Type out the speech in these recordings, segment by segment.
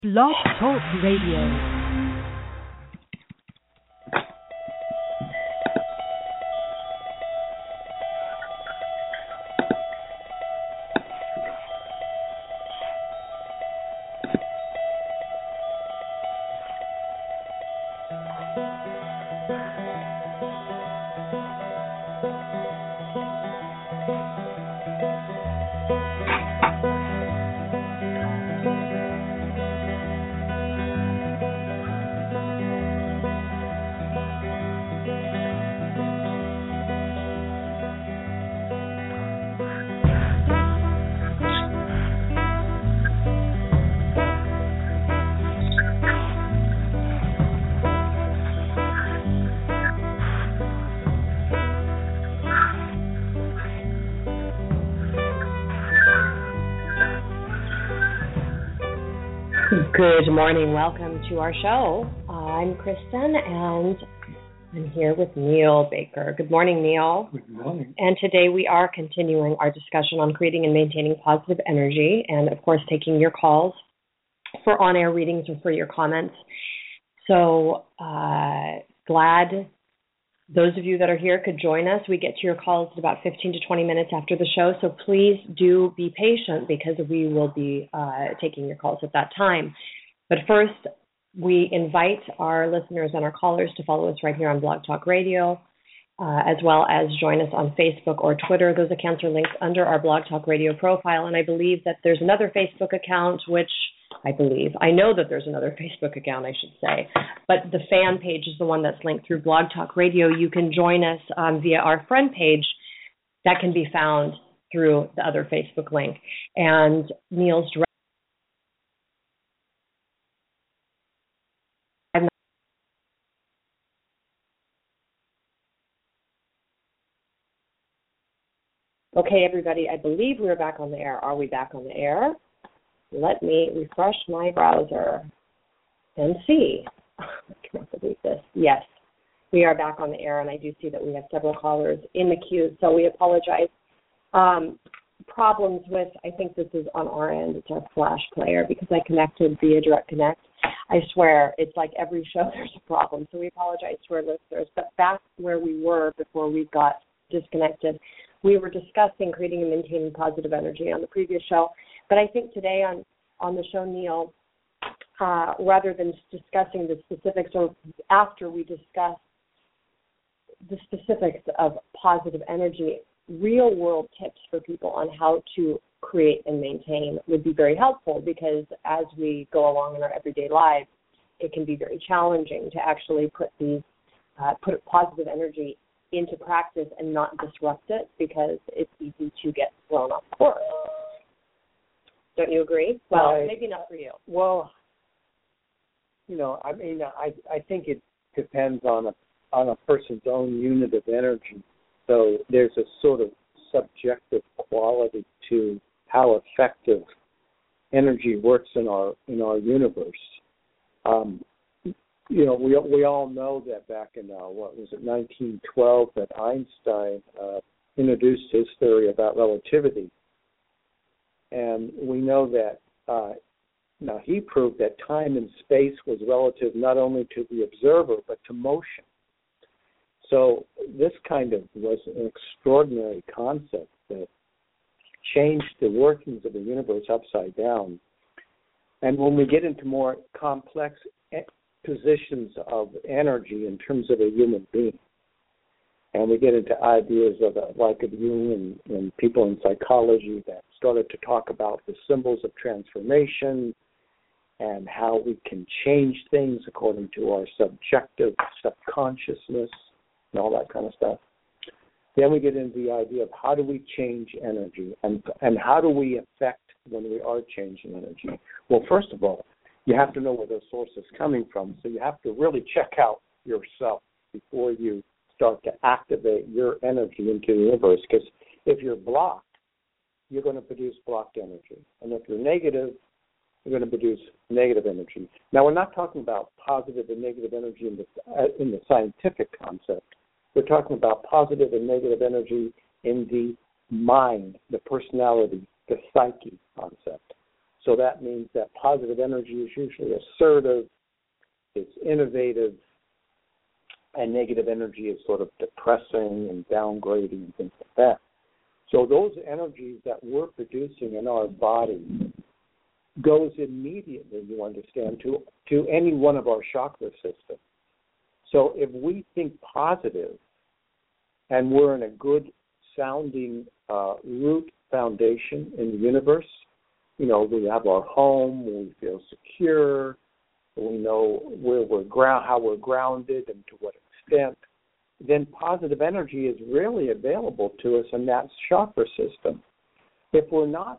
Blog Talk Radio. Good morning. Welcome to our show. I'm Kristen, and I'm here with Neil Baker. Good morning, Neil. Good morning. And today we are continuing our discussion on creating and maintaining positive energy, and of course taking your calls for on-air readings and for your comments. So glad those of you that are here could join us. We get to your calls in about 15 to 20 minutes after the show, so please do be patient because we will be taking your calls at that time. But first, we invite our listeners and our callers to follow us right here on Blog Talk Radio, as well as join us on Facebook or Twitter. Those accounts are linked under our Blog Talk Radio profile, and I believe that there's another Facebook account, I know that there's another Facebook account, I should say, but the fan page is the one that's linked through Blog Talk Radio. You can join us via our friend page that can be found through the other Facebook link. And Neil's direct. Okay, everybody, I believe we're back on the air. Are we back on the air? Let me refresh my browser and see. I cannot believe this. Yes, we are back on the air, and I do see that we have several callers in the queue, so we apologize. Problems with, I think this is on our end, it's our Flash player, because I connected via Direct Connect. I swear, it's like every show there's a problem, so we apologize to our listeners. But back where we were before we got disconnected, we were discussing creating and maintaining positive energy on the previous show. But I think today on the show, Neil, rather than discussing the specifics, or after we discuss the specifics of positive energy, real-world tips for people on how to create and maintain would be very helpful, because as we go along in our everyday lives, it can be very challenging to actually put positive energy into practice and not disrupt it, because it's easy to get thrown off course. Don't you agree? Well, maybe not for you. Well, I think it depends on a person's own unit of energy. So there's a sort of subjective quality to how effective energy works in our universe. We all know that back in 1912, that Einstein introduced his theory about relativity. And we know that now he proved that time and space was relative not only to the observer, but to motion. So this kind of was an extraordinary concept that changed the workings of the universe upside down. And when we get into more complex positions of energy in terms of a human being, and we get into ideas of Jung and people in psychology that started to talk about the symbols of transformation and how we can change things according to our subjective subconsciousness and all that kind of stuff. Then we get into the idea of how do we change energy and how do we affect when we are changing energy. Well, first of all, you have to know where the source is coming from, so you have to really check out yourself before you start to activate your energy into the universe, because if you're blocked, you're going to produce blocked energy. And if you're negative, you're going to produce negative energy. Now, we're not talking about positive and negative energy in the scientific concept. We're talking about positive and negative energy in the mind, the personality, the psyche concept. So that means that positive energy is usually assertive, it's innovative, and negative energy is sort of depressing and downgrading and things like that. So those energies that we're producing in our body goes immediately, you understand, to any one of our chakra systems. So if we think positive and we're in a good sounding root foundation in the universe, we have our home, we feel secure, we know how we're grounded and to what extent, then positive energy is really available to us in that chakra system. If we're not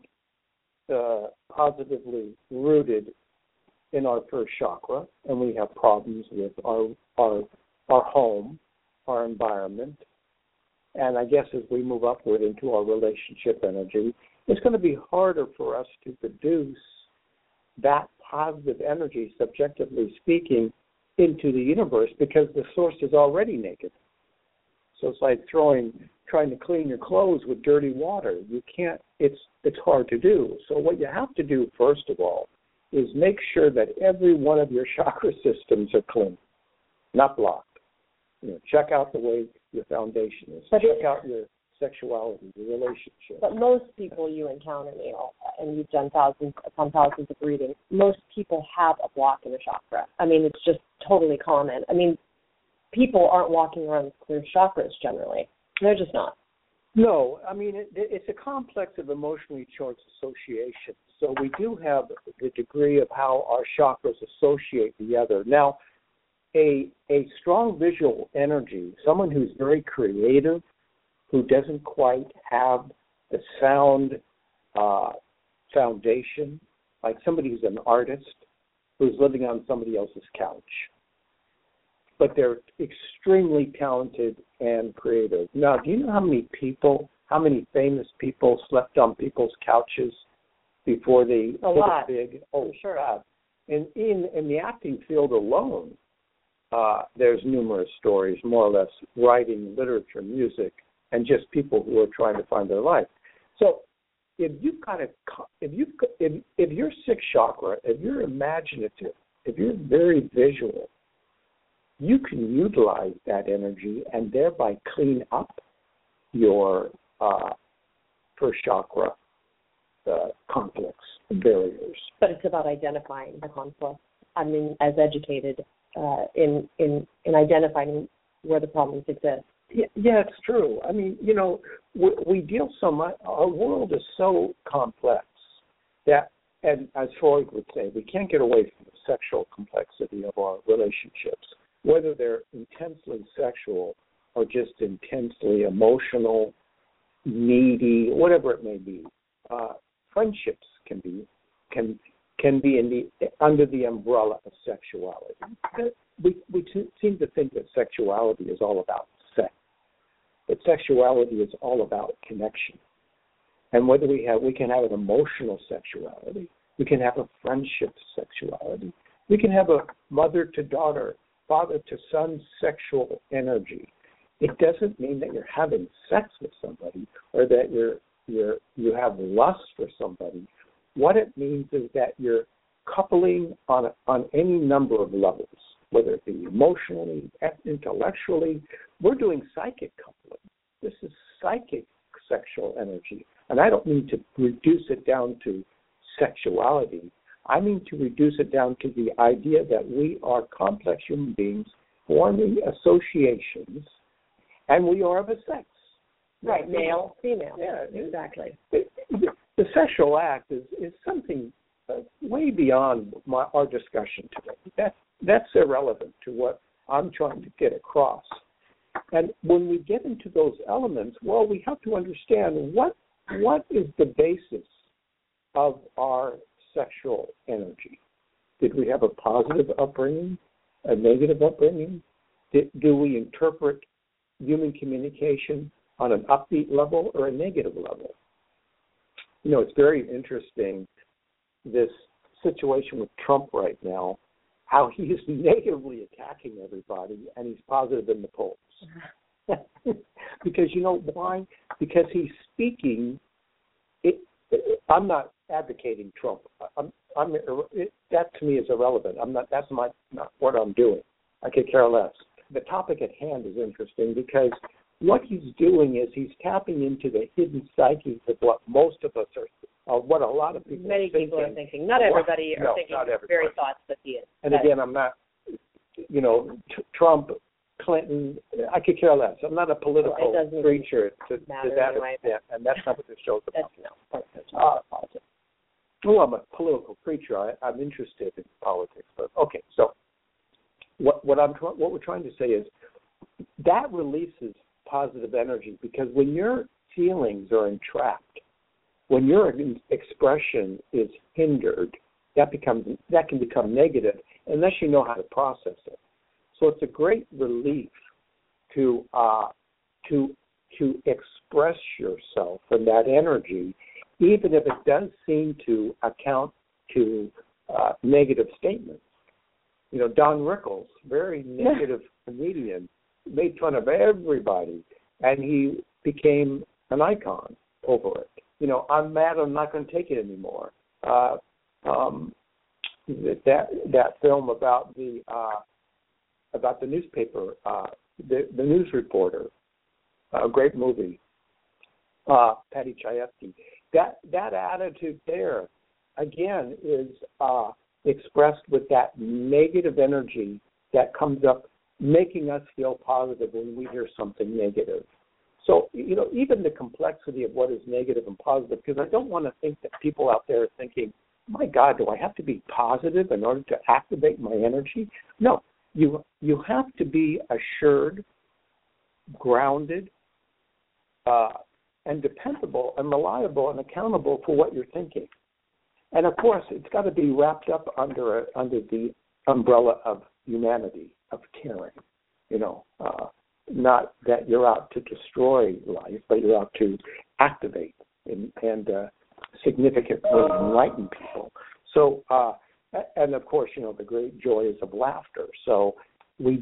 positively rooted in our first chakra and we have problems with our home, our environment, and I guess as we move upward into our relationship energy, it's going to be harder for us to produce that positive energy, subjectively speaking, into the universe because the source is already negative. So it's like trying to clean your clothes with dirty water. You can't. It's hard to do. So what you have to do, first of all, is make sure that every one of your chakra systems are clean, not blocked. Check out the way your foundation is. Check out your sexuality, your relationship. But most people you encounter, Neil, and you've done thousands of readings, most people have a block in the chakra. I mean, it's just totally common. I mean, people aren't walking around with clear chakras generally. They're just not. No, I mean, it's a complex of emotionally charged associations. So we do have the degree of how our chakras associate together. Now, a strong visual energy, someone who's very creative, who doesn't quite have the sound foundation, like somebody who's an artist who's living on somebody else's couch. But they're extremely talented and creative. Now, do you know how many famous people slept on people's couches before they hit it big? Oh, sure. God. And in the acting field alone, there's numerous stories, more or less, writing, literature, music, and just people who are trying to find their life. So if you're sixth chakra, if you're imaginative, if you're very visual, you can utilize that energy and thereby clean up your first chakra conflicts, barriers. But it's about identifying the conflict. I mean, as educated in identifying where the problems exist. Yeah, it's true. I mean, we deal so much. Our world is so complex that, and as Freud would say, we can't get away from the sexual complexity of our relationships, whether they're intensely sexual or just intensely emotional, needy, whatever it may be. Friendships can be under the umbrella of sexuality. We seem to think that sexuality is all about sex, but sexuality is all about connection. And whether we can have an emotional sexuality, we can have a friendship sexuality, we can have a mother to daughter, father to son sexual energy. It doesn't mean that you're having sex with somebody or that you have lust for somebody. What it means is that you're coupling on any number of levels, whether it be emotionally, intellectually. We're doing psychic coupling. This is psychic sexual energy. And I don't mean to reduce it down to sexuality. I mean to reduce it down to the idea that we are complex human beings forming associations, and we are of a sex. Right, male, female. Yeah, exactly. The sexual act is something way beyond our discussion today. That's irrelevant to what I'm trying to get across. And when we get into those elements, well, we have to understand what is the basis of our sexual energy. Did we have a positive upbringing, a negative upbringing? Do we interpret human communication on an upbeat level or a negative level? It's very interesting, this situation with Trump right now, how he is negatively attacking everybody and he's positive in the polls. Because you know why? Because he's speaking, I'm not advocating Trump. That to me is irrelevant. I'm not. That's not what I'm doing. I could care less. The topic at hand is interesting because what he's doing is he's tapping into the hidden psyches of what most of us are, what a lot of people Many people are thinking. Not everybody are thinking the very thoughts that he is. And again, I'm not, Trump, Clinton, I could care less. I'm not a political preacher to that anyway. extent, and that's not what this show's about. I'm a political preacher. I'm interested in politics. But okay, so what we're trying to say is that releases positive energy, because when your feelings are entrapped, when your expression is hindered, that can become negative unless you know how to process it. So it's a great relief to express yourself in that energy, even if it does seem to account to negative statements. Don Rickles, very negative comedian, made fun of everybody, and he became an icon over it. I'm mad. I'm not going to take it anymore. That film about the newspaper, the news reporter, a great movie. Paddy Chayefsky. That attitude there, again, is expressed with that negative energy that comes up, making us feel positive when we hear something negative. So, even the complexity of what is negative and positive, because I don't want to think that people out there are thinking, my God, do I have to be positive in order to activate my energy? No, you have to be assured, grounded, and dependable and reliable and accountable for what you're thinking. And, of course, it's got to be wrapped up under the umbrella of humanity, of caring, not that you're out to destroy life, but you're out to activate and significantly enlighten people. So, and of course, the great joys of laughter. So we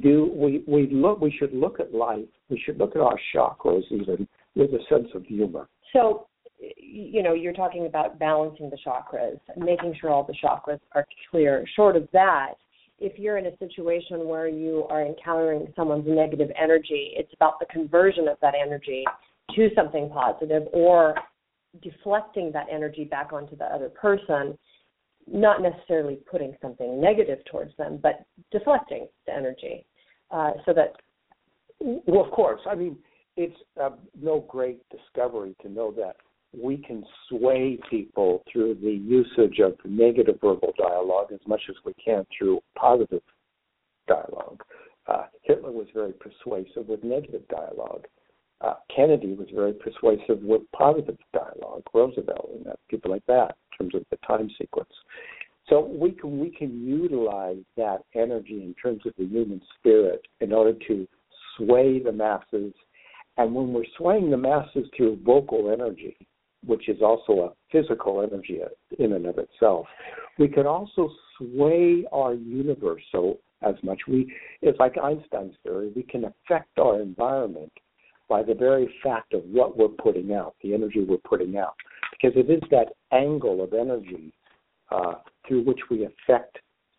should look at life. We should look at our chakras even with a sense of humor. So, you're talking about balancing the chakras, making sure all the chakras are clear. Short of that, if you're in a situation where you are encountering someone's negative energy, it's about the conversion of that energy to something positive, or deflecting that energy back onto the other person, not necessarily putting something negative towards them, but deflecting the energy so that... Well, of course. I mean, it's no great discovery to know that we can sway people through the usage of negative verbal dialogue as much as we can through positive dialogue. Hitler was very persuasive with negative dialogue. Kennedy was very persuasive with positive dialogue. Roosevelt and people like that in terms of the time sequence. So we can utilize that energy in terms of the human spirit in order to sway the masses. And when we're swaying the masses through vocal energy, which is also a physical energy in and of itself, we can also sway our universe so as much. It's like Einstein's theory, we can affect our environment by the very fact of what we're putting out, the energy we're putting out, because it is that angle of energy through which we affect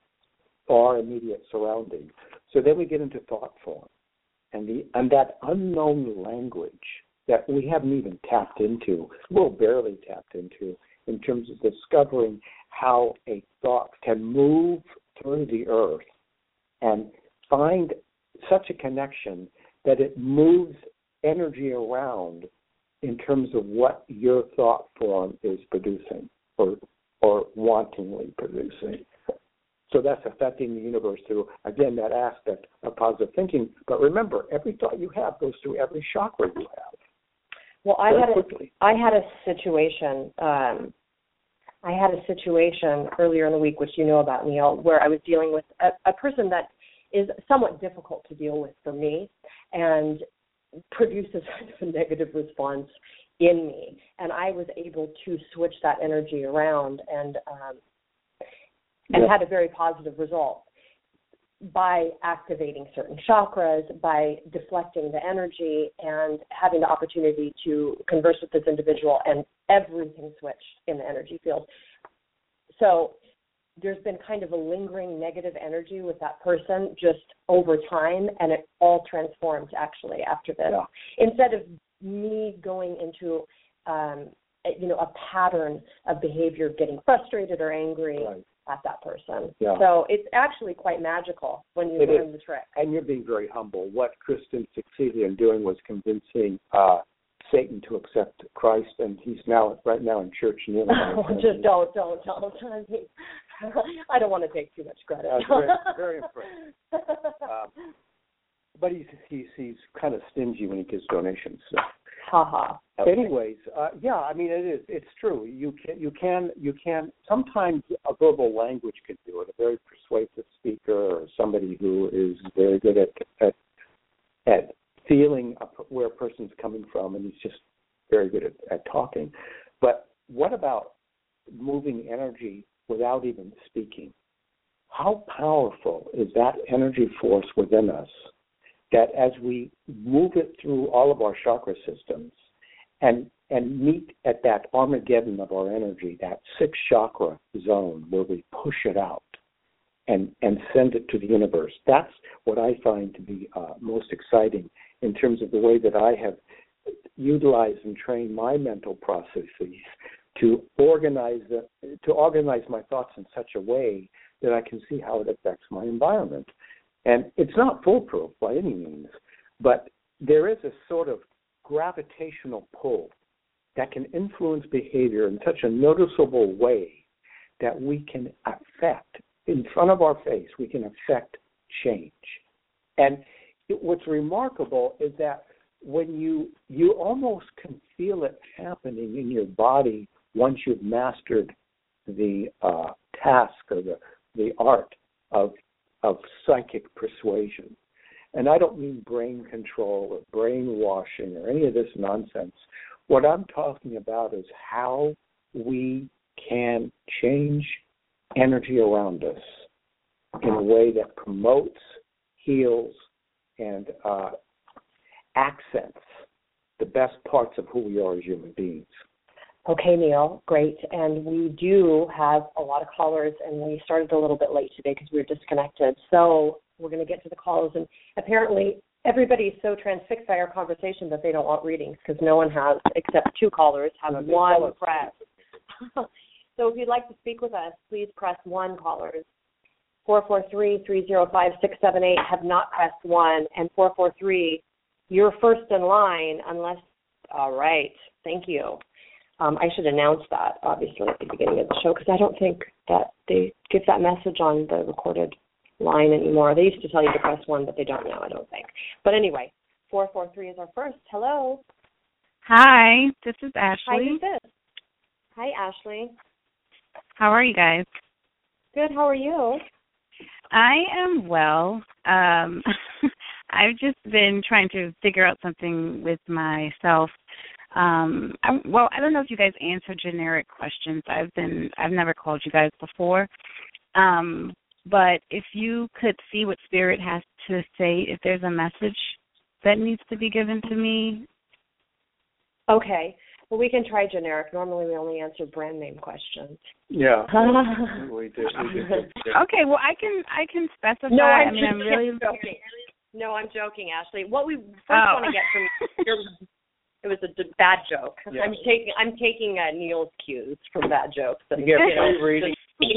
our immediate surroundings. So then we get into thought form, and that unknown language that we haven't even tapped into, well, barely tapped into, in terms of discovering how a thought can move through the earth and find such a connection that it moves energy around in terms of what your thought form is producing or wantingly producing. So that's affecting the universe through, again, that aspect of positive thinking. But remember, every thought you have goes through every chakra you have. Well, I had a situation. I had a situation earlier in the week, which you know about, Neil, where I was dealing with a person that is somewhat difficult to deal with for me, and produces a negative response in me. And I was able to switch that energy around and had a very positive result. by activating certain chakras, by deflecting the energy and having the opportunity to converse with this individual, and everything switched in the energy field. So there's been kind of a lingering negative energy with that person just over time, and it all transformed actually after this. Yeah. Instead of me going into a pattern of behavior, getting frustrated or angry at that person. Yeah. So it's actually quite magical when you learn the trick. And you're being very humble. What Kristen succeeded in doing was convincing Satan to accept Christ, and he's right now in church kneeling. Just don't. I don't want to take too much credit. Very, very impressed. But he's kind of stingy when he gives donations. So. Okay. Anyways, I mean it's true. You can sometimes a verbal language can do it. A very persuasive speaker or somebody who is very good at feeling where a person's coming from, and he's just very good at talking. But what about moving energy without even speaking? How powerful is that energy force within us that as we move it through all of our chakra systems and meet at that Armageddon of our energy, that 6th chakra zone where we push it out and send it to the universe? That's what I find to be most exciting in terms of the way that I have utilized and trained my mental processes to organize my thoughts in such a way that I can see how it affects my environment. And it's not foolproof by any means, but there is a sort of gravitational pull that can influence behavior in such a noticeable way that we can affect, in front of our face, we can affect change. And what's remarkable is that when you almost can feel it happening in your body once you've mastered the task or the art of psychic persuasion. And I don't mean brain control or brainwashing or any of this nonsense. What I'm talking about is how we can change energy around us in a way that promotes, heals, and accents the best parts of who we are as human beings. Okay, Neil, great. And we do have a lot of callers, and we started a little bit late today because we were disconnected. So we're going to get to the calls. And apparently everybody is so transfixed by our conversation that they don't want readings because no one has, except 2 callers, have one press. So if you'd like to speak with us, please press 1, callers. 443-305-678 have not pressed 1, and 443, you're first in line unless, all right, thank you. I should announce that, obviously, at the beginning of the show, because I don't think that they give that message on the recorded line anymore. They used to tell you to press 1, but they don't now, I don't think. But anyway, 443 is our first. Hello. Hi, this is Ashley. Hi, who's this? Hi, Ashley. How are you guys? Good, how are you? I am well. I've just been trying to figure out something with myself. I don't know if you guys answer generic questions. I've never called you guys before. But if you could see what Spirit has to say, if there's a message that needs to be given to me. Okay. Well, we can try generic. Normally we only answer brand name questions. Yeah. we do. Okay, well I can specify. No, I'm really joking. No, I'm joking, Ashley. What we first want to get from it was a bad joke. Yeah. I'm taking Neil's cues from bad jokes. You get free reading.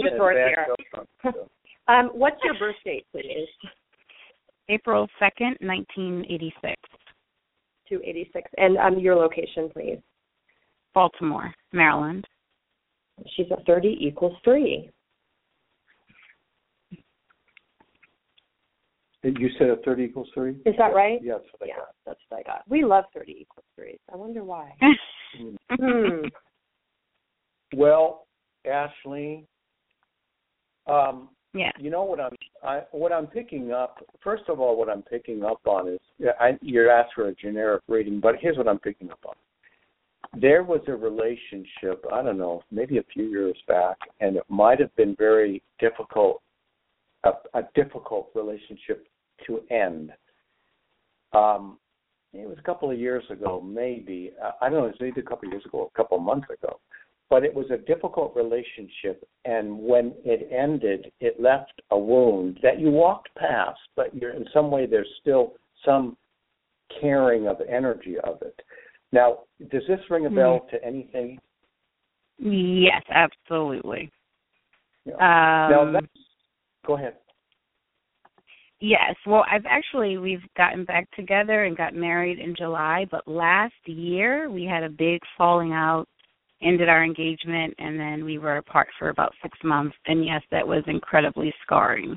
What's your birth date, please? April 2nd, 1986. 286. And your location, please. Baltimore, Maryland. She's a 30 equals 3. You said a 30 equals 3? Is that right? Yeah, that's what I got. That's what I got. We love 30 equals 3. I wonder why. Well, Ashley, yeah. You know what I'm picking up. First of all, what I'm picking up on is you're asked for a generic reading, but here's what I'm picking up on. There was a relationship, I don't know, maybe a few years back, and it might have been very difficult a difficult relationship to end. It was a couple of years ago, maybe. I don't know, it was maybe a couple of years ago, a couple of months ago. But it was a difficult relationship, and when it ended, it left a wound that you walked past, but in some way there's still some carrying of energy of it. Now, does this ring a bell to anything? Yes, absolutely. Yeah. Now, go ahead. Yes. Well, we've gotten back together and got married in July, but last year we had a big falling out, ended our engagement, and then we were apart for about 6 months. And yes, that was incredibly scarring.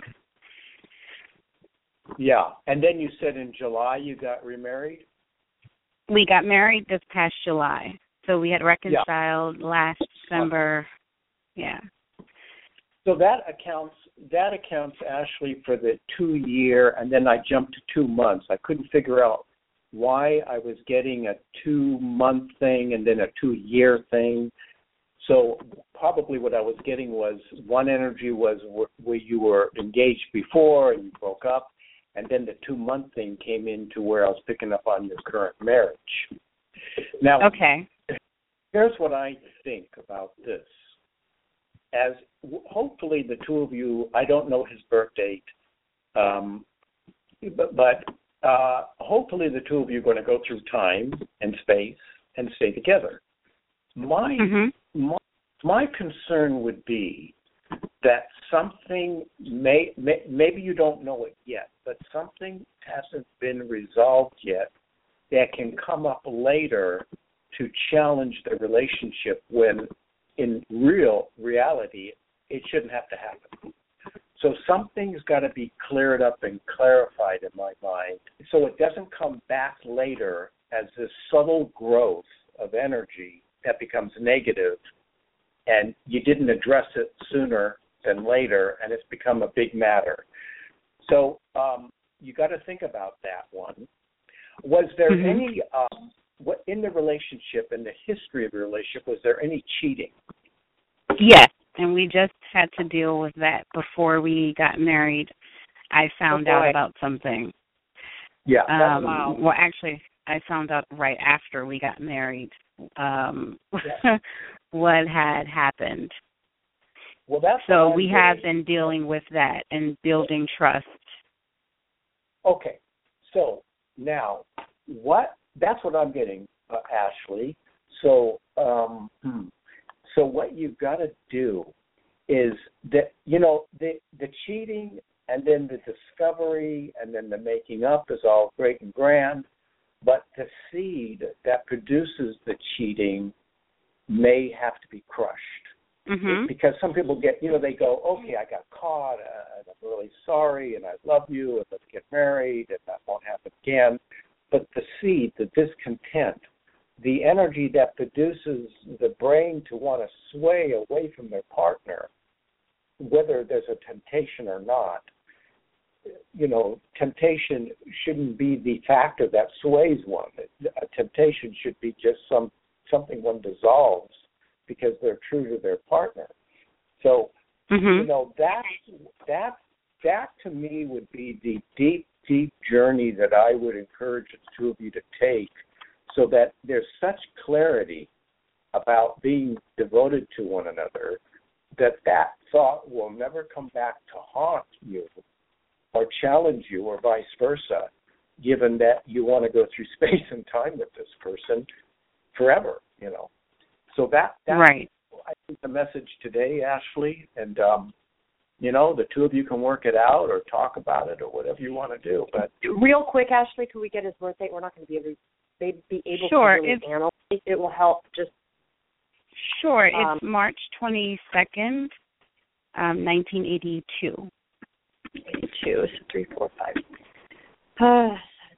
Yeah. And then you said in July you got remarried? We got married this past July. So we had reconciled last December. Yeah. So that accounts, Ashley, for the 2 year, and then I jumped to 2 months. I couldn't figure out why I was getting a 2 month thing and then a 2 year thing. So probably what I was getting was one energy was where you were engaged before and you broke up, and then the 2 month thing came into where I was picking up on your current marriage. Now, okay. Here's what I think about this. As hopefully the two of you, I don't know his birth date, but hopefully the two of you are going to go through time and space and stay together. My concern would be that something maybe you don't know it yet, but something hasn't been resolved yet that can come up later to challenge the relationship when in reality it shouldn't have to happen. So something's got to be cleared up and clarified in my mind so it doesn't come back later as this subtle growth of energy that becomes negative and you didn't address it sooner than later and it's become a big matter. So you got to think about that one. Was there any, in the relationship, in the history of the relationship, was there any cheating? Yes, and we just had to deal with that before we got married. I found out about something. Yeah. Wow. Well, actually, I found out right after we got married what had happened. Well, that's so we have been dealing with that and building trust. Okay. So now, that's what I'm getting, Ashley. So, so what you've got to do is that, the cheating and then the discovery and then the making up is all great and grand, but the seed that produces the cheating may have to be crushed. Because some people get, they go, okay, I got caught, and I'm really sorry, and I love you, and let's get married, and that won't happen again. But the seed, the discontent, the energy that produces the brain to want to sway away from their partner, whether there's a temptation or not, temptation shouldn't be the factor that sways one. A temptation should be just something one dissolves because they're true to their partner. So, that to me would be the deep journey that I would encourage the two of you to take so that there's such clarity about being devoted to one another that thought will never come back to haunt you or challenge you or vice versa, given that you want to go through space and time with this person forever, So that's right. I think the message today, Ashley, and the two of you can work it out or talk about it or whatever you want to do. But real quick, Ashley, could we get his birth date? We're not going to be able to really analyze. It will help just. Sure, it's March 22nd, 1982. 82, so 3, 4, 5.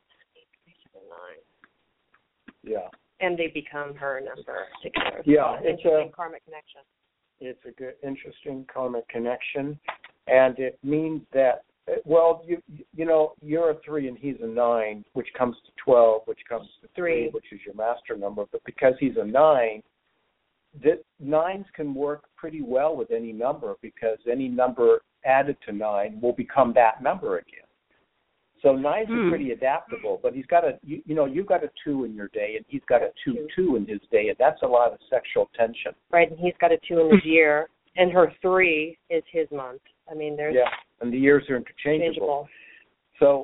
Yeah. And they become her number together. Yeah, it's a karmic connection. It's a good, interesting karmic connection, and it means that you're a 3 and he's a 9, which comes to 12, which comes to 3, which is your master number. But because he's a 9, the 9s can work pretty well with any number because any number added to 9 will become that number again. So 9's are pretty adaptable, but he's got you've got a 2 in your day, and he's got a 2 in his day, and that's a lot of sexual tension. Right, and he's got a 2 in his year, and her 3 is his month. I mean, there's and the years are interchangeable. So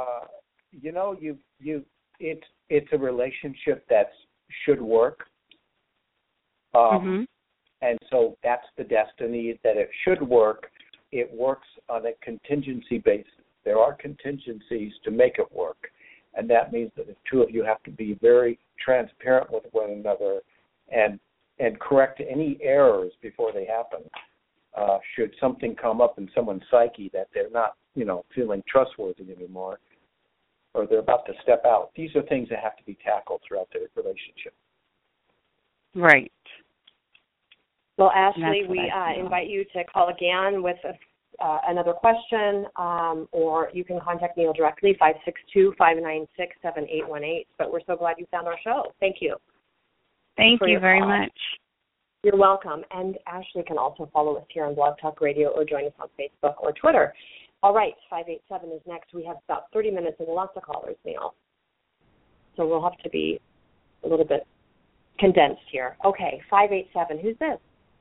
it's a relationship that should work, and so that's the destiny that it should work. It works on a contingency basis. There are contingencies to make it work, and that means that the two of you have to be very transparent with one another and correct any errors before they happen. Should something come up in someone's psyche that they're not, feeling trustworthy anymore, or they're about to step out, these are things that have to be tackled throughout the relationship. Right. Well, Ashley, we invite you to call again with another question, or you can contact Neil directly, 562-596-7818. But we're so glad you found our show. Thank you. Thank you very much. You're welcome. And Ashley can also follow us here on Blog Talk Radio or join us on Facebook or Twitter. All right, 587 is next. We have about 30 minutes and lots of callers, Neil. So we'll have to be a little bit condensed here. Okay, 587. Who's this?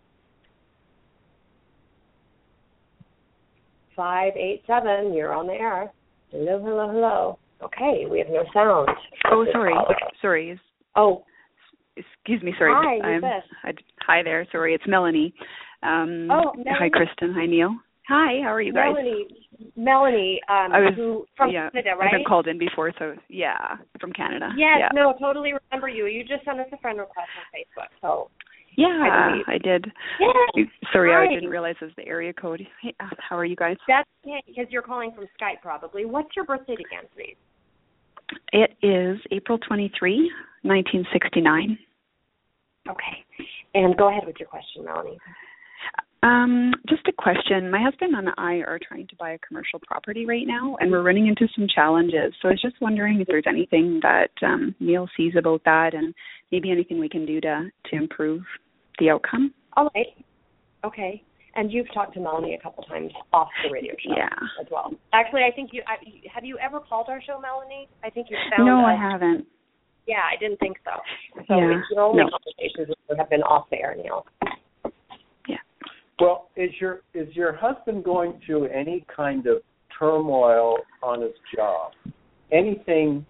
587, you're on the air. Hello, hello, hello. Okay, we have no sound. Oh, sorry. Sorry. Oh. Excuse me, sorry. Hi, who's this? Hi there. Sorry, it's Melanie. Melanie. Hi, Kristen. Hi, Neil. Hi, how are you guys? Melanie, from Canada, right? I've called in before, so from Canada. Yes, no, totally remember you. You just sent us a friend request on Facebook, so. Yeah, I did. Yeah. Sorry, Hi. I didn't realize it was the area code. Hey, how are you guys? That's okay, because you're calling from Skype probably. What's your birth date again, please? It is April 23, 1969. Okay. And go ahead with your question, Melanie. Just a question. My husband and I are trying to buy a commercial property right now, and we're running into some challenges. So I was just wondering if there's anything that Neil sees about that, and maybe anything we can do to improve the outcome. All right. Okay. And you've talked to Melanie a couple times off the radio show as well. Actually, I think have you ever called our show, Melanie? I think you found No, I haven't. Yeah, I didn't think so. So your only conversations have been off the air, Neil. Well, is your husband going through any kind of turmoil on his job? Anything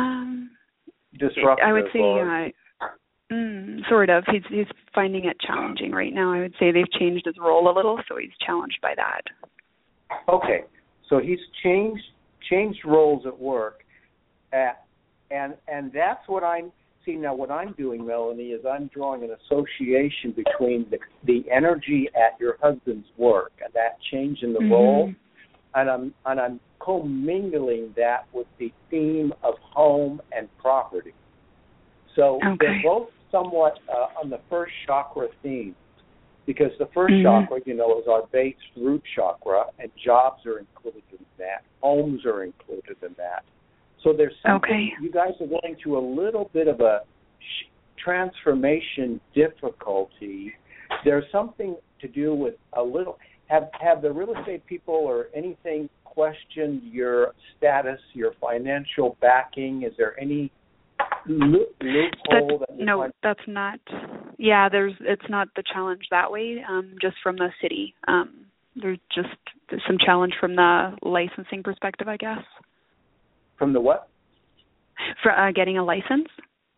disruptive? I would say sort of. He's finding it challenging right now. I would say they've changed his role a little, so he's challenged by that. Okay, so he's changed roles at work, and that's what I'm. See, now what I'm doing, Melanie, is I'm drawing an association between the energy at your husband's work and that change in the role, and I'm commingling that with the theme of home and property. So they're both somewhat on the first chakra theme, because the first chakra, is our base root chakra, and jobs are included in that, homes are included in that. So there's something, you guys are going through a little bit of a transformation difficulty. There's something to do with a little, have the real estate people or anything questioned your status, your financial backing? Is there any loophole? No, that's not. It's not the challenge that way, just from the city. There's some challenge from the licensing perspective, I guess. From the what? For getting a license.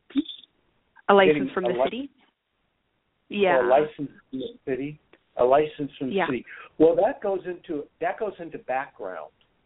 A license from the city. Yeah. A license from the city. A license from the city. Well, that goes into background.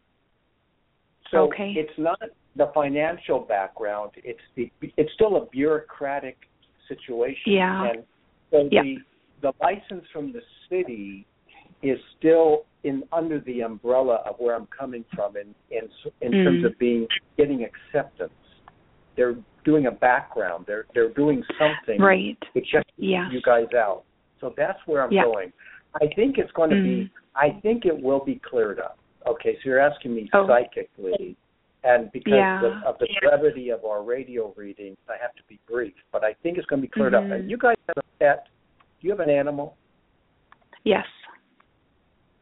So it's not the financial background. It's still a bureaucratic situation. Yeah. And so the license from the city is still under the umbrella of where I'm coming from in terms of getting acceptance. They're doing a background. They're doing something to check you guys out. So that's where I'm going. I think it's going to be. I think it will be cleared up. Okay, so you're asking me psychically, and because of the brevity of our radio readings, I have to be brief. But I think it's going to be cleared up. And you guys have a pet. Do you have an animal? Yes.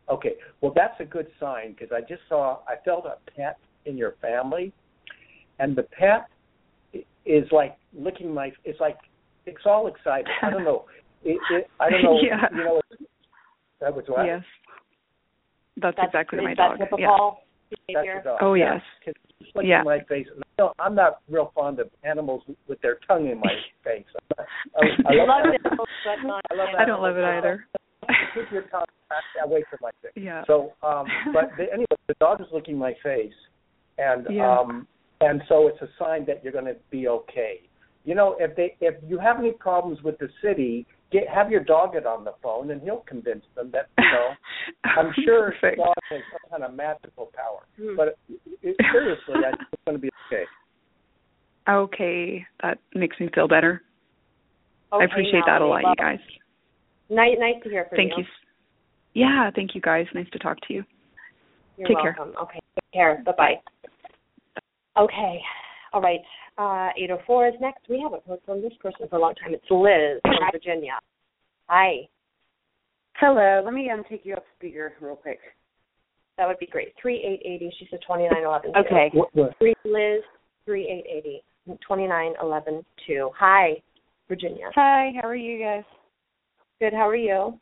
Okay, well, that's a good sign because I felt a pet in your family, and the pet is like licking it's all excited. I don't know. I don't know. Yeah. You know, that was what? Yes. That's exactly my dog. dog. Typical behavior? That's the dog. Oh, yes. Because it's licking my face. I'm not real fond of animals with their tongue in my face. I love it, but not. I don't love it either. Keep your tongue away from my face. Yeah. So, anyway, the dog is licking my face, and so it's a sign that you're going to be okay. You know, if you have any problems with the city, have your dog get on the phone, and he'll convince them that, you know, I'm sure the dog has some kind of magical power. But seriously, I think it's going to be okay. Okay, that makes me feel better. Okay, I appreciate that a lot, you guys. Nice to hear from you. Thank you. Yeah, thank you, guys. Nice to talk to you. You're Take welcome. care. Okay, take care. Bye-bye. Okay, all right. 804 is next. We haven't heard from this person for a long time. It's Liz from Virginia. Hi. Hello. Let me take you off speaker real quick. That would be great. 3880. She said 2911. Okay. Liz, 3880. 2911-2. Hi, Virginia. Hi, how are you guys? Good, how are you?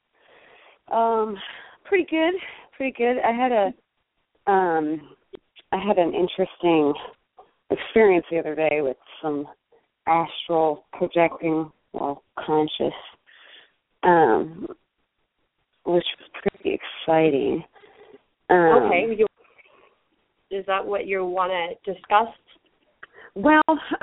Pretty good. I had an interesting experience the other day with some astral projecting while conscious, which was pretty exciting. Okay. Is that what you want to discuss? Well,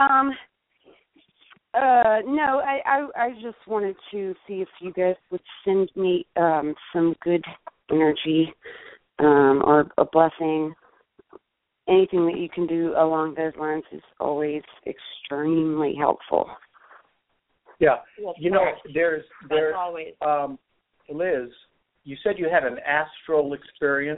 no, I just wanted to see if you guys would send me some good energy or a blessing. Anything that you can do along those lines is always extremely helpful. Yeah, well, you know, there's always. Liz, you said you had an astral experience.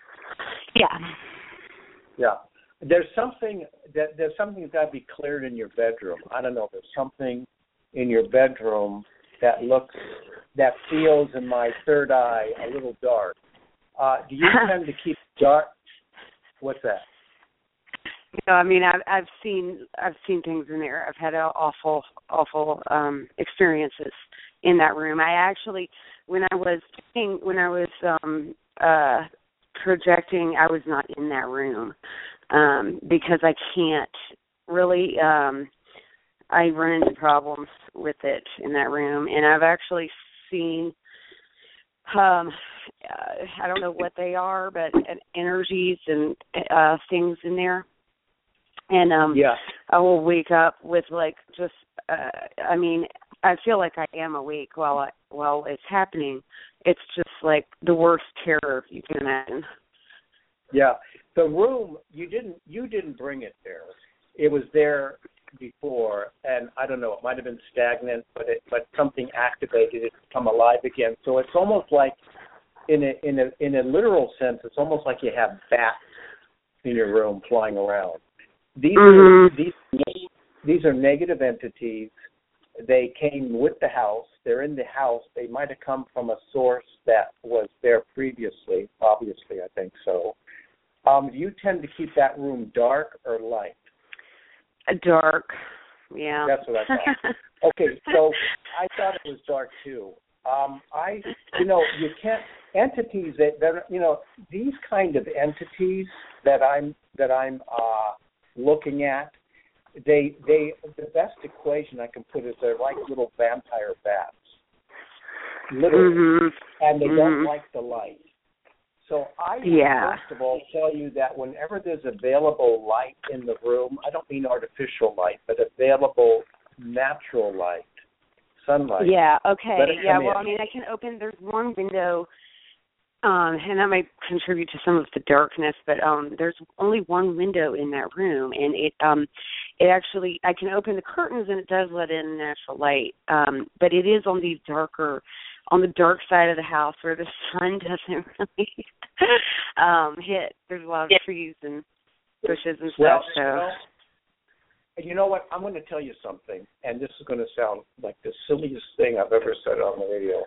Yeah. There's something that's got to be cleared in your bedroom. I don't know. There's something in your bedroom that feels in my third eye a little dark. Do you tend to keep dark? What's that? No, I mean I've seen things in there. I've had awful experiences in that room. I actually, when I was projecting, I was not in that room because I can't really. I run into problems with it in that room, and I've actually seen. I don't know what they are, but energies and things in there. And I will wake up with I feel like I am awake while it's happening. It's just like the worst terror you can imagine. Yeah, the room you didn't bring it there. It was there before, and I don't know. It might have been stagnant, but something activated it to come alive again. So it's almost like, in a literal sense, it's almost like you have bats in your room flying around. These are negative entities. They came with the house. They're in the house. They might have come from a source that was there previously. Obviously, I think so. Do you tend to keep that room dark or light? Dark, yeah. That's what I thought. Okay, so I thought it was dark too. You can't entities that these kind of entities that I'm looking at. The best equation I can put is they're like little vampire bats, literally, and they don't like the light. So I first of all tell you that whenever there's available light in the room, I don't mean artificial light, but available natural light, sunlight. Yeah, okay. Yeah, well, in. I mean, there's one window, and that might contribute to some of the darkness, but there's only one window in that room, and it actually, I can open the curtains and it does let in natural light, but it is on the dark side of the house where the sun doesn't really hit. There's a lot of trees and bushes and stuff. You know what? I'm going to tell you something, and this is going to sound like the silliest thing I've ever said on the radio.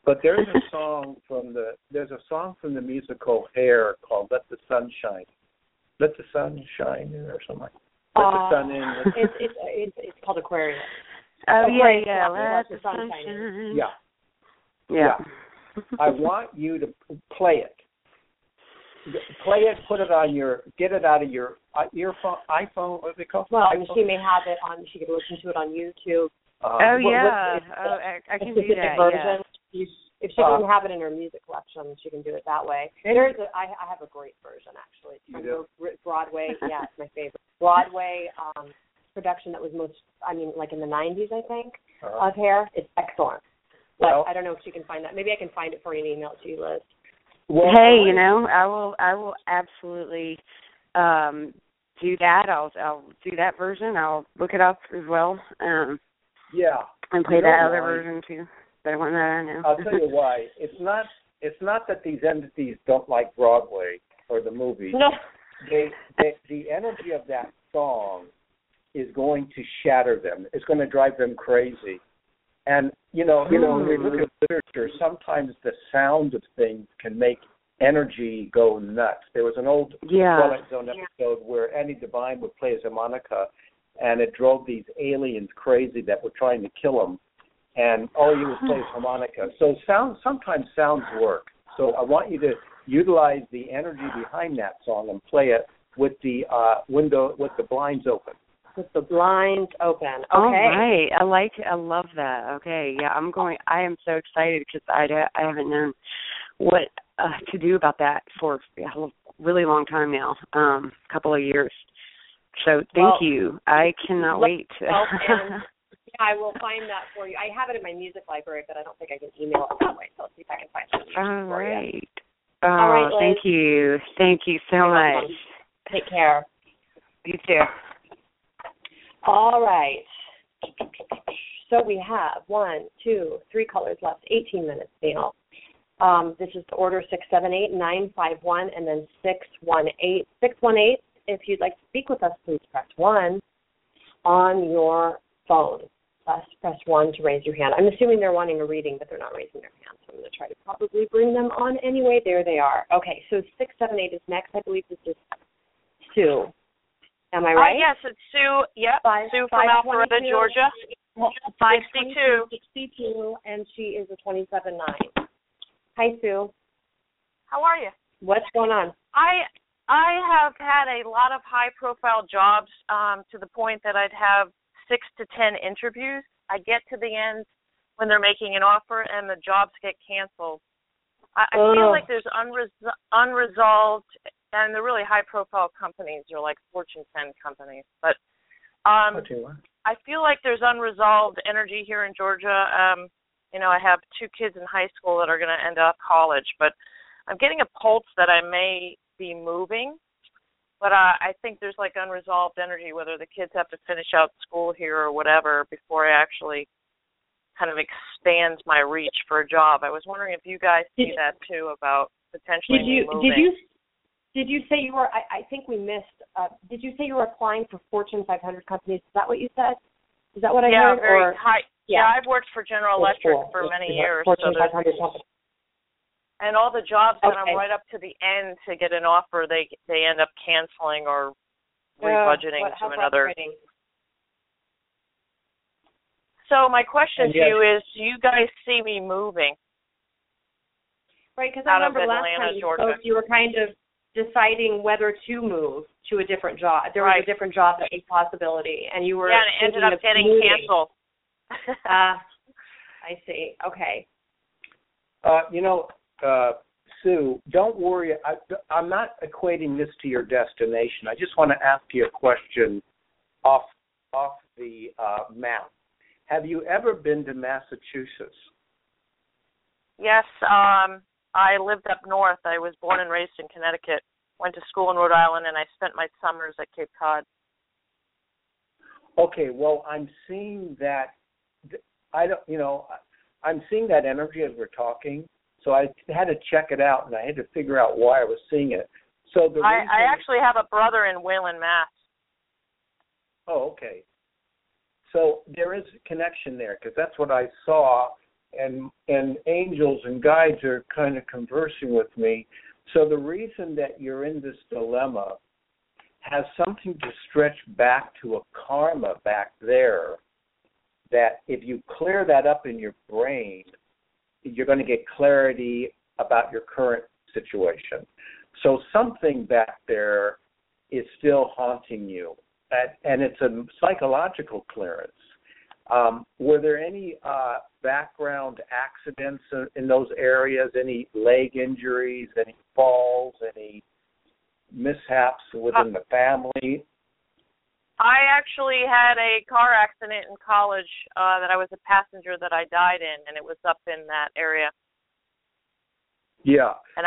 But there's a song from the musical Hair called "Let the Sun Shine." Let the sun shine or something like that. Let the sun in. It's called Aquarius. Oh, Aquarius, yeah. Let the sun shine in. Yeah. I want you to play it. Play it. Get it out of your earphone, iPhone. What's it called? Well, iPhone? she may have it on. She could listen to it on YouTube. I can do that. Version. Yeah. If she doesn't have it in her music collection, she can do it that way. I have a great version, actually. It's from the Broadway. Yeah, it's my favorite. Broadway production that was like in the 90s, I think, of Hair. It's excellent. But I don't know if she can find that. Maybe I can find it for you and email it to you, Liz. Well, hey, I will absolutely do that. I'll do that version. I'll look it up as well. And play that other version too. That one that I know. I'll tell you why. It's not that these entities don't like Broadway or the movies. No. The energy of that song is going to shatter them. It's going to drive them crazy. And when we look at literature, sometimes the sound of things can make energy go nuts. There was an old Twilight Zone episode where Annie Devine would play a harmonica, and it drove these aliens crazy that were trying to kill them. And all you would play is harmonica. So sometimes sounds work. So I want you to utilize the energy behind that song and play it with the with the blinds open. With the blinds open. Okay. All right. I love that. Okay. Yeah, I am so excited because I haven't known what to do about that for a really long time now, couple of years. So thank you. I cannot wait. I will find that for you. I have it in my music library, but I don't think I can email it that way. So let's see if I can find something for you. All right, Liz. Thank you. Thank you so much. Take care. You too. All right. So we have 1, 2, 3 callers left. 18 minutes, Neil. This is the order 678-951 and then 618. 618, if you'd like to speak with us, please press 1 on your phone. Press 1 to raise your hand. I'm assuming they're wanting a reading, but they're not raising their hand, so I'm going to try to probably bring them on anyway. There they are. Okay, so 678 is next. I believe this is Sue. Am I right? Yes, it's Sue. Yep, Sue from Alpharetta, Georgia. 62, and she is a 27-9. Hi, Sue. How are you? What's going on? I have had a lot of high-profile jobs to the point that I'd have 6 to 10 interviews. I get to the end when they're making an offer, and the jobs get canceled. I feel like there's unresolved, and they're really high-profile companies. They're like Fortune 10 companies. But I feel like there's unresolved energy here in Georgia. I have 2 kids in high school that are going to end up college, but I'm getting a pulse that I may be moving. But I think there's like unresolved energy, whether the kids have to finish out school here or whatever before I actually kind of expand my reach for a job. I was wondering if you guys see that too about potentially moving. Did you say you were? I think we missed. Did you say you were applying for Fortune 500 companies? Is that what you said? Is that what I heard? Very high. Yeah, I've worked for General Electric for many years. Fortune 500 companies. And all the jobs that I'm right up to the end to get an offer, they end up canceling or rebudgeting to another. So my question to you is, do you guys see me moving? Right, because I remember last time you spoke, you were kind of deciding whether to move to a different job. There was a different job that was a possibility, and you were and it ended up getting canceled. I see. Okay. Sue, don't worry. I'm not equating this to your destination. I just want to ask you a question off the map. Have you ever been to Massachusetts? Yes. I lived up north. I was born and raised in Connecticut. Went to school in Rhode Island, and I spent my summers at Cape Cod. Okay. Well, I'm seeing that. I'm seeing that energy as we're talking. So I had to check it out, and I had to figure out why I was seeing it. So I actually have a brother in Wayland, Mass. Oh, okay. So there is a connection there, because that's what I saw and angels and guides are kind of conversing with me. So the reason that you're in this dilemma has something to stretch back to a karma back there, that if you clear that up in your brain, you're going to get clarity about your current situation. So something back there is still haunting you, and it's a psychological clearance. Were there any background accidents in those areas, any leg injuries, any falls, any mishaps within the family? I actually had a car accident in college that I was a passenger that I died in, and it was up in that area. Yeah. And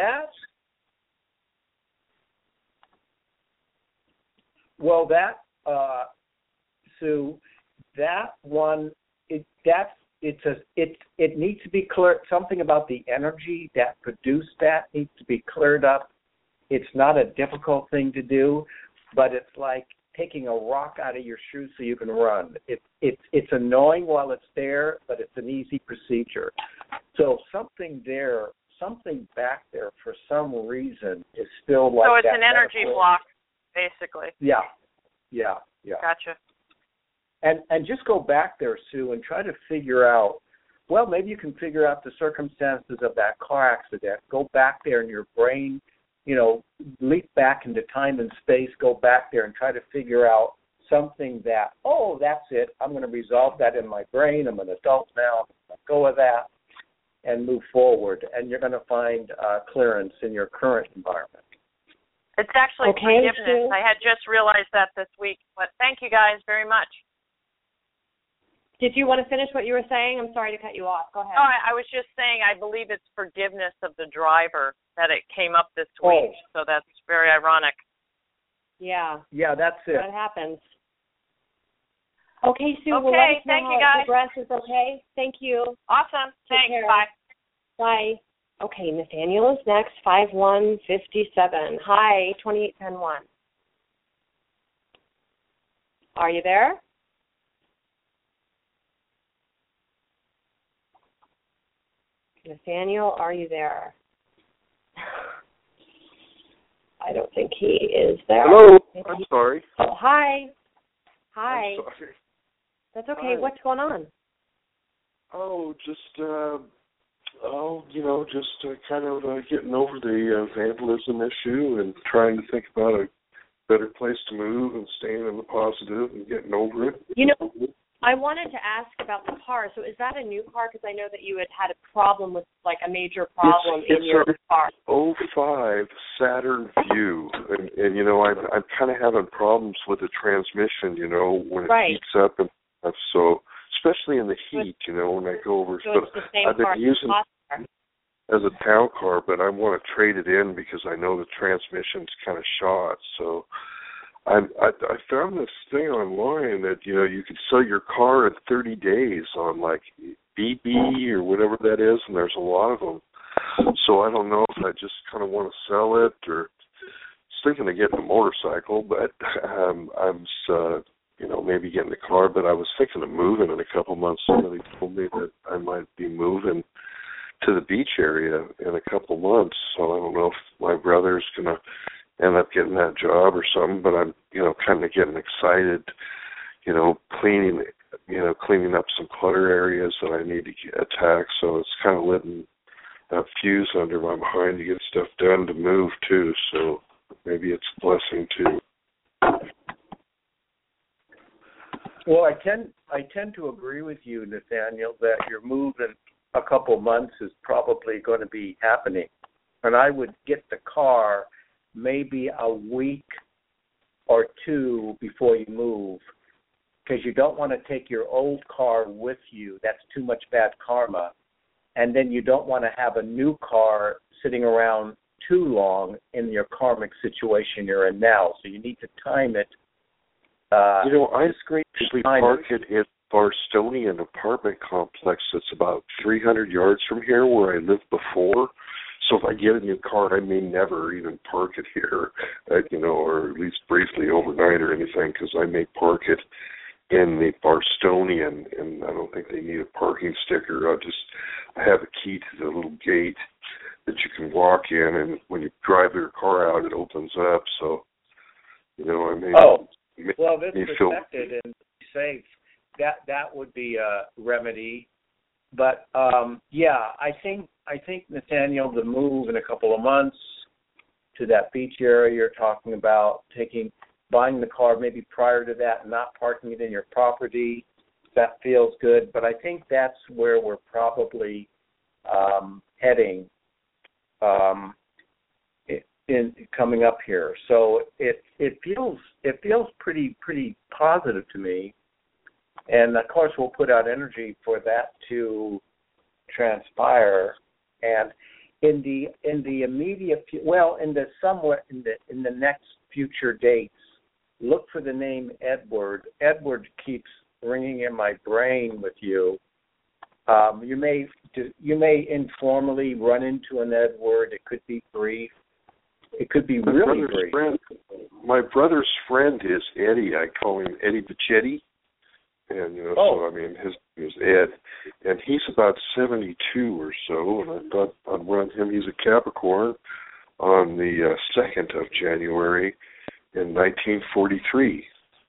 Sue, that one, it needs to be cleared. Something about the energy that produced that needs to be cleared up. It's not a difficult thing to do, but it's like taking a rock out of your shoe so you can run. It's annoying while it's there, but it's an easy procedure. So something back there for some reason is still like that. So it's an energy block, basically. Yeah. Gotcha. And just go back there, Sue, and try to figure out, well, maybe you can figure out the circumstances of that car accident. Go back there in your brain, leap back into time and space, go back there and try to figure out something that, that's it. I'm going to resolve that in my brain. I'm an adult now. I'm going to go with that and move forward. And you're going to find clearance in your current environment. It's actually forgiveness. Sue. I had just realized that this week. But thank you guys very much. Did you want to finish what you were saying? I'm sorry to cut you off. Go ahead. Oh, I was just saying I believe it's forgiveness of the driver that it came up this week. So that's very ironic. Yeah. Yeah, that's it. That happens. Okay, Sue. Okay, Well, let us know thank you, guys. the rest is okay. Thank you. Awesome. Take Thanks. care. Bye. Bye. Okay, Nathaniel is next, 5157. Hi, 28101. Are you there? Nathaniel, are you there? I don't think he is there. Hello. I'm sorry. Oh, hi. Hi. I'm sorry. That's okay. Hi. What's going on? Oh, just kind of getting over the vandalism issue and trying to think about a better place to move and staying in the positive and getting over it. I wanted to ask about the car. So is that a new car? Because I know that you had a problem with, like, a major problem in your car. It's a 05 Saturn Vue. And I'm kind of having problems with the transmission, when it heats up and stuff. So, especially in the heat, when I go over. So it's the same I've been car using as a town car, but I want to trade it in because I know the transmission's kind of shot. So I found this thing online that, you could sell your car in 30 days on, like, BB or whatever that is, and there's a lot of them. So I don't know if I just kind of want to sell it or thinking of getting a motorcycle, but I'm maybe getting a car, but I was thinking of moving in a couple months. Somebody told me that I might be moving to the beach area in a couple months, so I don't know if my brother's going to end up getting that job or something, but I'm, kind of getting excited, cleaning up some clutter areas that I need to attack, so it's kind of letting that fuse under my behind to get stuff done to move too, so maybe it's a blessing too. Well, I tend to agree with you, Nathaniel, that your move in a couple months is probably going to be happening. And I would get the car maybe a week or two before you move, because you don't want to take your old car with you. That's too much bad karma. And then you don't want to have a new car sitting around too long in your karmic situation you're in now. So you need to time it. I usually park it in Barstonian apartment complex that's about 300 yards from here where I lived before. So if I get a new car, I may never even park it here, or at least briefly overnight or anything, because I may park it in the Barstonian, and I don't think they need a parking sticker. I have a key to the little gate that you can walk in, and when you drive your car out, it opens up. So, you know, I mean, well, if it's protected and safe, that would be a remedy. But yeah, I think Nathaniel, the move in a couple of months to that beach area you're talking about, buying the car maybe prior to that and not parking it in your property, that feels good. But I think that's where we're probably heading in coming up here. So it feels pretty positive to me. And of course, we'll put out energy for that to transpire. And in the immediate, in the next future dates, look for the name Edward. Edward keeps ringing in my brain with you. You may informally run into an Edward. It could be brief. It could be really brief. My brother's friend is Eddie. I call him Eddie Bichetti. And, you know, so, I mean, his name is Ed. And he's about 72 or so, and I thought I'd run him. He's a Capricorn on the 2nd of January in 1943.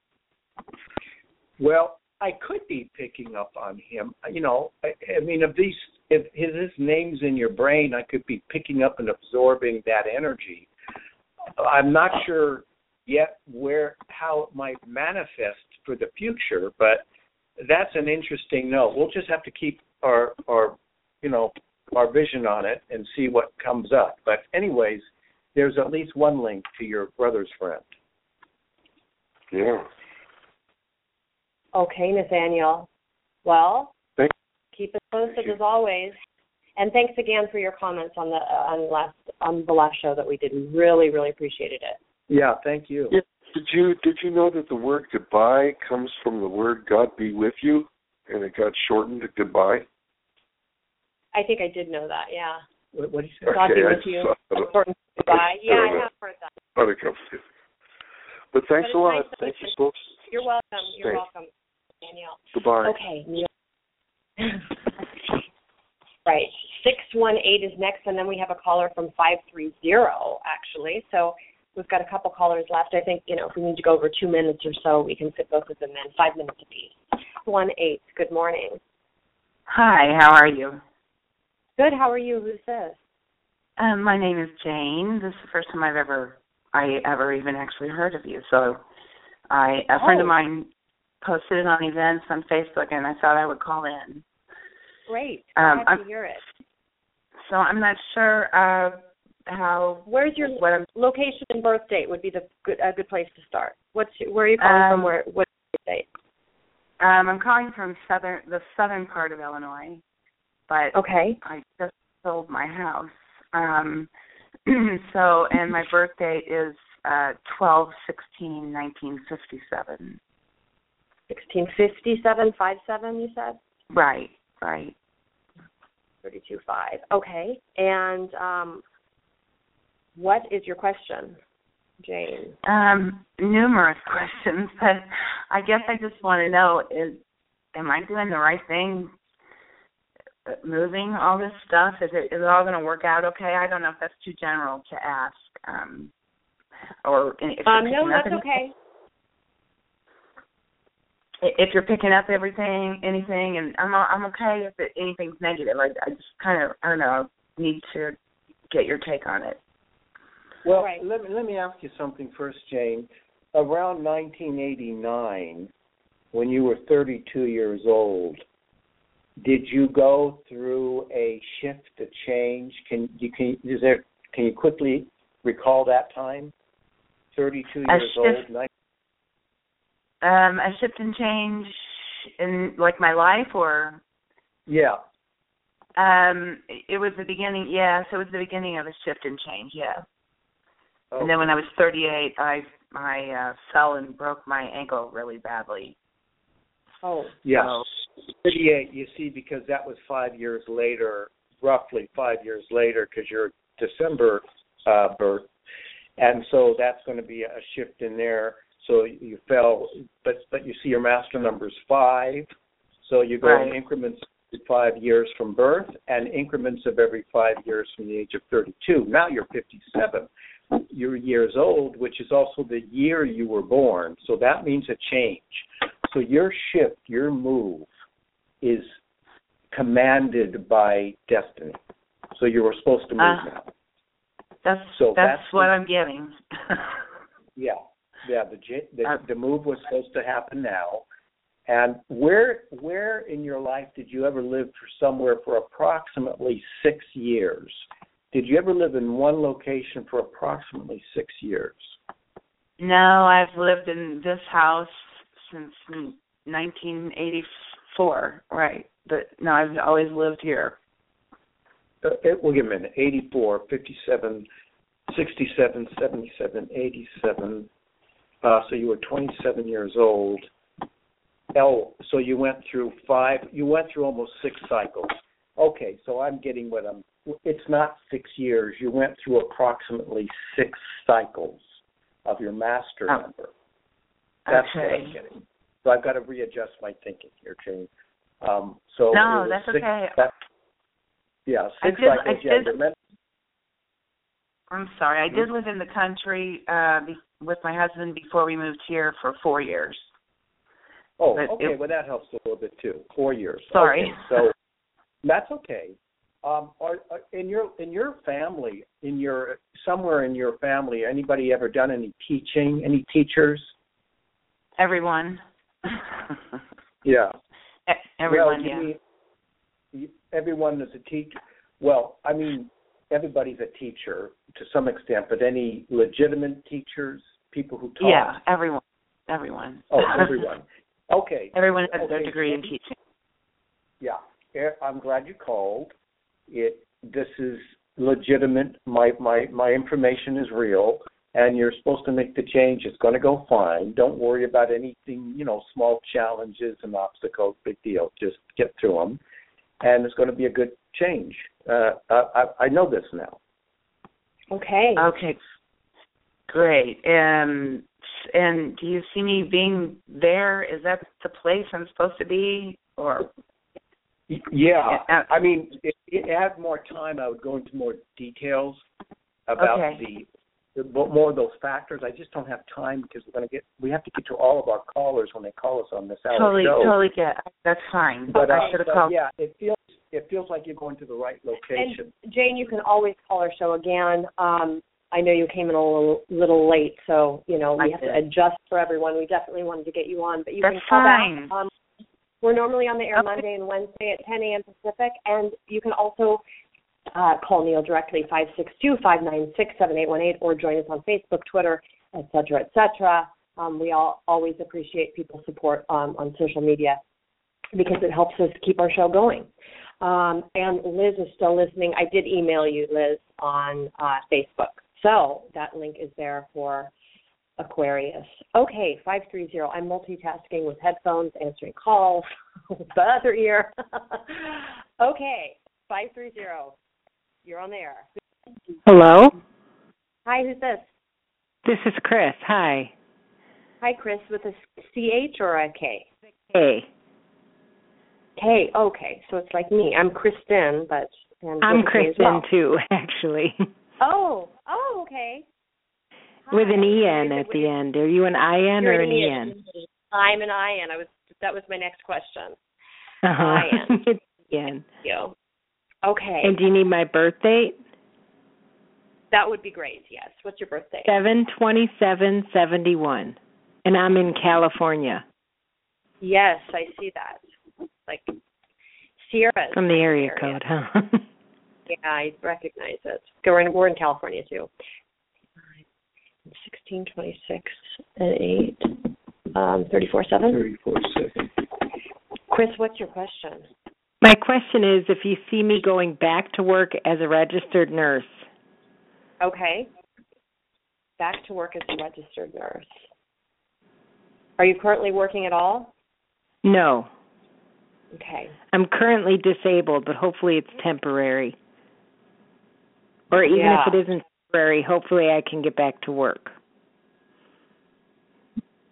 Well, I could be picking up on him. You know, I mean, if his name's in your brain, I could be picking up and absorbing that energy. I'm not sure yet how it might manifest for the future, but that's an interesting note. We'll just have to keep our vision on it and see what comes up. But anyways, there's at least one link to your brother's friend. Yeah. Okay, Nathaniel. Well, keep it posted as always. And thanks again for your comments on the last show that we did. We really, really appreciated it. Yeah, thank you. Yeah. Did you know that the word goodbye comes from the word God be with you, and it got shortened to goodbye? I think I did know that, yeah. What do you say? God be with you. Goodbye. Yeah, I have heard that. But thanks a lot. Thank you, folks. You're welcome. You're welcome, Danielle. Goodbye. Okay, Neil. Right. 618 is next, and then we have a caller from 530, actually. So we've got a couple callers left. I think, if we need to go over 2 minutes or so, we can fit both of them in. 5 minutes apiece. 618, good morning. Hi, how are you? Good, how are you? Who's this? My name is Jane. This is the first time I ever even actually heard of you. So a friend of mine posted it on events on Facebook, and I thought I would call in. Great. Glad to hear it. So I'm not sure how. Where's your location and birth date would be a good place to start. Where are you calling from? What's your date? I'm calling from the southern part of Illinois, but I just sold my house. So, and my birth date is 12/16/1957. 1657, 57, you said? Right. 32.5. Okay. And what is your question, Jane? Numerous questions, but I guess I just want to know, am I doing the right thing moving all this stuff? Is it all going to work out okay? I don't know if that's too general to ask. Or if no, that's okay. If you're picking up anything, and I'm okay if anything's negative. I just kind of, I don't know, need to get your take on it. Well, let me ask you something first, Jane. Around 1989, when you were 32 years old, did you go through a shift, a change? Can you quickly recall that time? 32 years old. A shift and change in my life, or? Yeah. It was the beginning. Yeah, so it was the beginning of a shift and change. Yeah. Oh. And then when I was 38, I fell and broke my ankle really badly. Oh. Yes. So, 38. You see, because that was 5 years later, roughly 5 years later, because you're December birth, and so that's going to be a shift in there. So you fell, but you see your master number is 5. So you go in increments of 5 years from birth and increments of every 5 years from the age of 32. Now you're 57. You're years old, which is also the year you were born. So that means a change. So your shift, your move is commanded by destiny. So you were supposed to move now. That's what I'm getting. Yeah. The move was supposed to happen now. And where in your life did you ever live somewhere for approximately 6 years? Did you ever live in one location for approximately 6 years? No, I've lived in this house since 1984, right. But no, I've always lived here. We'll give a minute. 84, 57, 67, 77, 87. So you were 27 years old. So you went through almost 6 cycles. Okay, so I'm getting it's not 6 years. You went through approximately 6 cycles of your master number. That's what I'm getting. So I've got to readjust my thinking here, Jane. No, that's okay. 6 cycles. I'm sorry. I did live in the country with my husband before we moved here for 4 years. Oh, okay. Well, that helps a little bit too. 4 years. Sorry. Okay, so that's okay. In your family, somewhere in your family, anybody ever done any teaching? Any teachers? Everyone. Yeah. Everyone. Everyone is a teacher. Well, I mean, everybody's a teacher to some extent, but any legitimate teachers, people who taught? Yeah, everyone. Oh, everyone. Okay. Everyone has their degree in teaching. Yeah. I'm glad you called. This is legitimate. My information is real, and you're supposed to make the change. It's going to go fine. Don't worry about anything, small challenges and obstacles. Big deal. Just get through them, and it's going to be a good change. I know this now. Okay. Okay. Great. And do you see me being there? Is that the place I'm supposed to be, or? Yeah. I mean, if you had more time, I would go into more details about more of those factors. I just don't have time because we have to get to all of our callers when they call us on this hour show. Totally get. That's fine. But I should have called. Yeah, it feels like you're going to the right location. And Jane, you can always call our show again. I know you came in a little late, so we have to adjust for everyone. We definitely wanted to get you on, but you can call back. We're normally on the air Monday and Wednesday at 10 a.m. Pacific, and you can also call Neil directly, 562-596-7818, or join us on Facebook, Twitter, et cetera. We always appreciate people's support on social media because it helps us keep our show going. And Liz is still listening. I did email you, Liz, on Facebook. So that link is there for Aquarius. Okay, 530. I'm multitasking with headphones, answering calls with the other ear. Okay, 530. You're on the air. Hello? Hi, who's this? This is Chris. Hi. Hi, Chris, with a CH or a K? K. K, okay. So it's like me. I'm Kristen, but... I'm Kristen, too, actually. Oh, okay. Hi. With an EN at the end. Are you an IN or an EN? I'm an IN. That was my next question. IN. It's EN. Okay. And do you need my birth date? That would be great, yes. What's your birthday? 7/27/71. And I'm in California. Yes, I see that. Like Sierra. From the area code, huh? Yeah, I recognize it. We're in California, too. 16/26 and 8, 34/7. 34/7. Chris, what's your question? My question is if you see me going back to work as a registered nurse. Okay. Back to work as a registered nurse. Are you currently working at all? No. Okay. I'm currently disabled, but hopefully it's temporary. Or even if it isn't temporary, hopefully I can get back to work.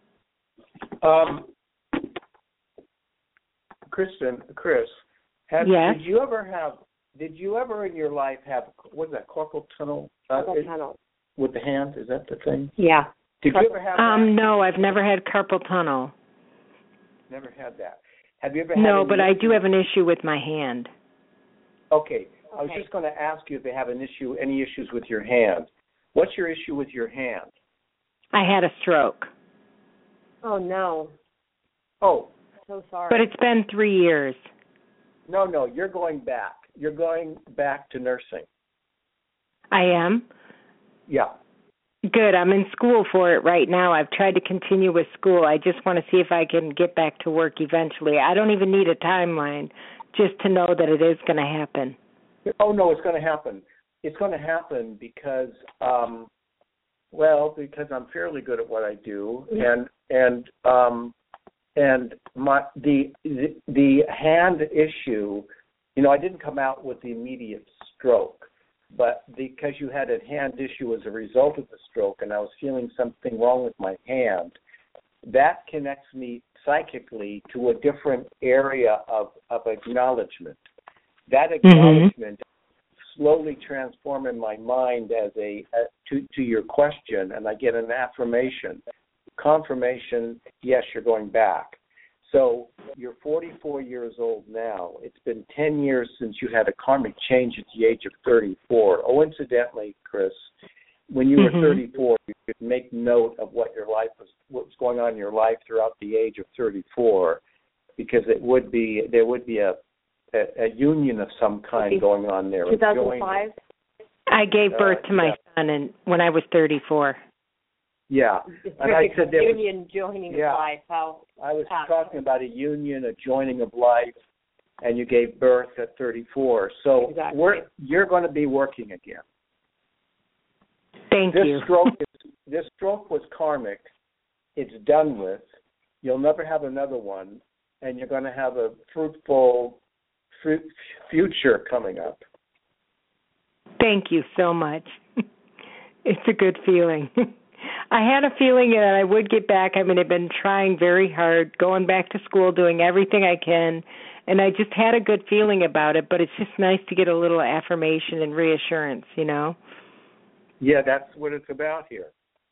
Chris, Yes. Did you ever in your life have, what is that, carpal tunnel? Carpal tunnel. With the hand, is that the thing? Yeah. Did you ever have that? No, I've never had carpal tunnel. Never had that. Have you ever had No, but I do have an issue with my hand. Okay. I was just going to ask you if you have any issues with your hand. What's your issue with your hand? I had a stroke. Oh, no. Oh. So sorry. But it's been 3 years. No, you're going back. You're going back to nursing. I am? Yeah. Good. I'm in school for it right now. I've tried to continue with school. I just want to see if I can get back to work eventually. I don't even need a timeline, just to know that it is going to happen. Oh, no, it's going to happen. It's going to happen because, because I'm fairly good at what I do, and the hand issue, I didn't come out with the immediate stroke, but because you had a hand issue as a result of the stroke, and I was feeling something wrong with my hand, that connects me psychically to a different area of acknowledgement. That acknowledgement slowly transform in my mind as to your question, and I get an affirmation, confirmation. Yes, you're going back. So you're 44 years old now. It's been 10 years since you had a karmic change at the age of 34. Oh, incidentally, Chris, when you were 34, you could make note of what was going on in your life throughout the age of 34, because there would be a union of some kind going on there. 2005? I gave birth to my son when I was 34. Yeah. And I said there union joining of life. I was talking about a union, a joining of life, and you gave birth at 34. So you're going to be working again. Thank you. This stroke was karmic. It's done with. You'll never have another one, and you're going to have a fruitful future coming up. Thank you so much. It's a good feeling. I had a feeling that I would get back. I mean, I've been trying very hard, going back to school, doing everything I can, and I just had a good feeling about it, but it's just nice to get a little affirmation and reassurance, Yeah, that's what it's about here.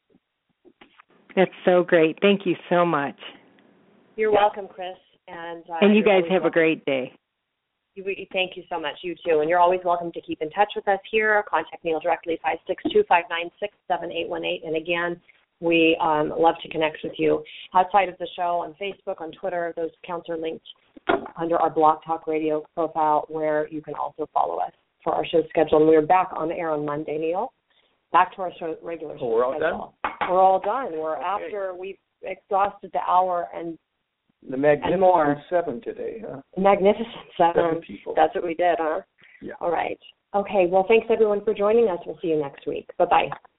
That's so great. Thank you so much. You're welcome, Chris. And you guys have a great day. Thank you so much. You too. And you're always welcome to keep in touch with us here. Contact Neil directly, 562-596-7818. And again, we love to connect with you outside of the show on Facebook, on Twitter. Those accounts are linked under our Blog Talk Radio profile, where you can also follow us for our show schedule. And we're back on the air on Monday, Neil. Back to our regular show we're all schedule. Done? We're all done. We're after we've exhausted the hour and the Magnificent more. 7 today, huh? Magnificent 7. People. That's what we did, huh? Yeah. All right. Okay. Well, thanks, everyone, for joining us. We'll see you next week. Bye-bye.